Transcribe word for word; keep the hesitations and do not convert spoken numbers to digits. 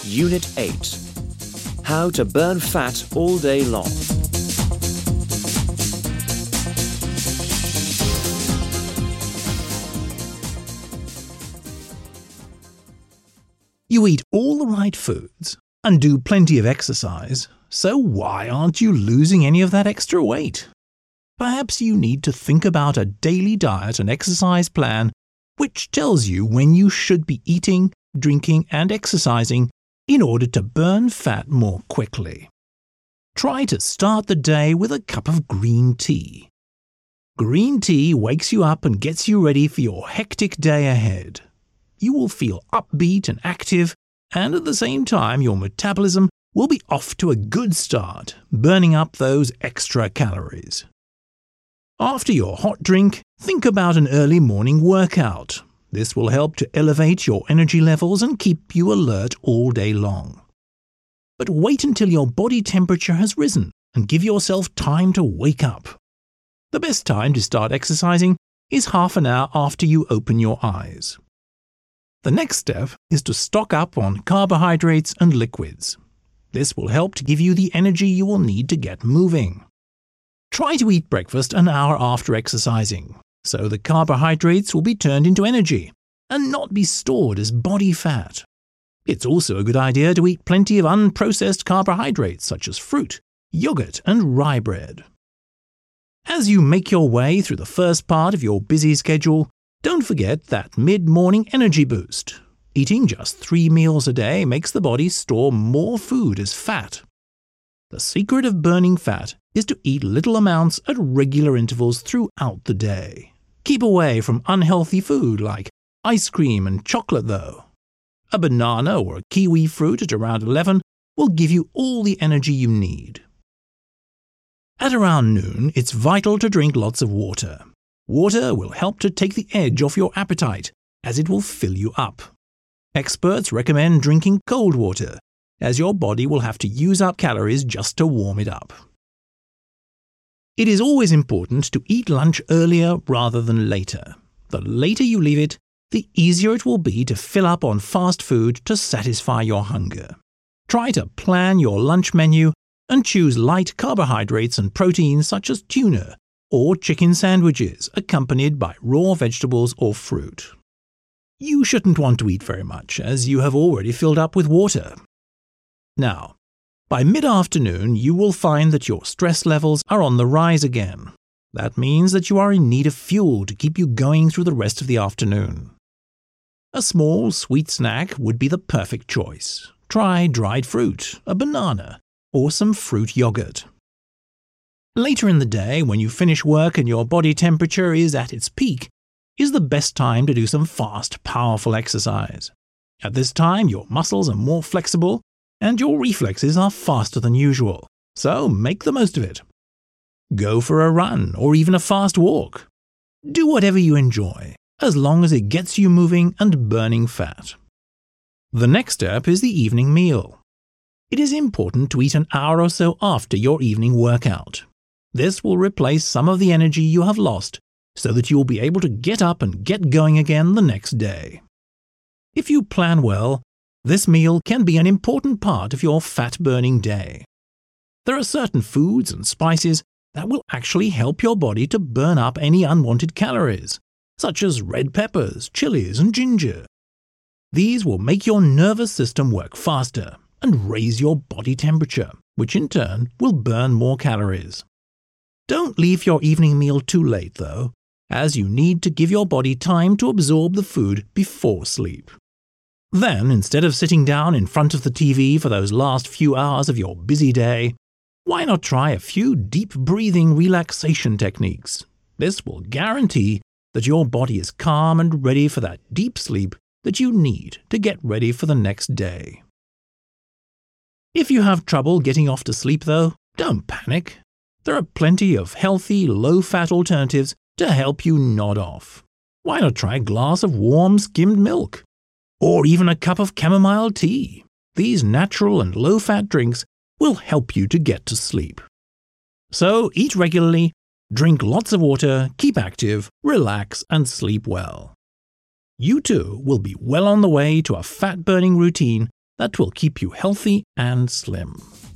Unit eight. How to burn fat all day long. You eat all the right foods and do plenty of exercise, so why aren't you losing any of that extra weight? Perhaps you need to think about a daily diet and exercise plan which tells you when you should be eating, drinking and exercising in order to burn fat more quickly. Try to start the day with a cup of green tea. Green tea wakes you up and gets you ready for your hectic day ahead. You will feel upbeat and active, and at the same time your metabolism will be off to a good start, burning up those extra calories. After your hot drink, think about an early morning workout. This will help to elevate your energy levels and keep you alert all day long. But wait until your body temperature has risen and give yourself time to wake up. The best time to start exercising is half an hour after you open your eyes. The next step is to stock up on carbohydrates and liquids. This will help to give you the energy you will need to get moving. Try to eat breakfast an hour after exercising, so the carbohydrates will be turned into energy and not be stored as body fat. It's also a good idea to eat plenty of unprocessed carbohydrates such as fruit, yogurt and rye bread. As you make your way through the first part of your busy schedule, don't forget that mid-morning energy boost. Eating just three meals a day makes the body store more food as fat. The secret of burning fat is to eat little amounts at regular intervals throughout the day. Keep away from unhealthy food like ice cream and chocolate though. A banana or a kiwi fruit at around eleven will give you all the energy you need. At around noon, it's vital to drink lots of water. Water will help to take the edge off your appetite, as it will fill you up. Experts recommend drinking cold water, as your body will have to use up calories just to warm it up. It is always important to eat lunch earlier rather than later. The later you leave it, the easier it will be to fill up on fast food to satisfy your hunger. Try to plan your lunch menu and choose light carbohydrates and proteins such as tuna, or chicken sandwiches accompanied by raw vegetables or fruit. You shouldn't want to eat very much, as you have already filled up with water. Now, by mid-afternoon you will find that your stress levels are on the rise again. That means that you are in need of fuel to keep you going through the rest of the afternoon. A small, sweet snack would be the perfect choice. Try dried fruit, a banana, or some fruit yogurt. Later in the day, when you finish work and your body temperature is at its peak, is the best time to do some fast, powerful exercise. At this time, your muscles are more flexible and your reflexes are faster than usual, so make the most of it. Go for a run or even a fast walk. Do whatever you enjoy, as long as it gets you moving and burning fat. The next step is the evening meal. It is important to eat an hour or so after your evening workout. This will replace some of the energy you have lost so that you will be able to get up and get going again the next day. If you plan well, this meal can be an important part of your fat-burning day. There are certain foods and spices that will actually help your body to burn up any unwanted calories, such as red peppers, chilies and ginger. These will make your nervous system work faster and raise your body temperature, which in turn will burn more calories. Don't leave your evening meal too late, though, as you need to give your body time to absorb the food before sleep. Then, instead of sitting down in front of the T V for those last few hours of your busy day, why not try a few deep breathing relaxation techniques? This will guarantee that your body is calm and ready for that deep sleep that you need to get ready for the next day. If you have trouble getting off to sleep, though, don't panic. There are plenty of healthy, low-fat alternatives to help you nod off. Why not try a glass of warm skimmed milk? Or even a cup of chamomile tea? These natural and low-fat drinks will help you to get to sleep. So eat regularly, drink lots of water, keep active, relax, and sleep well. You too will be well on the way to a fat-burning routine that will keep you healthy and slim.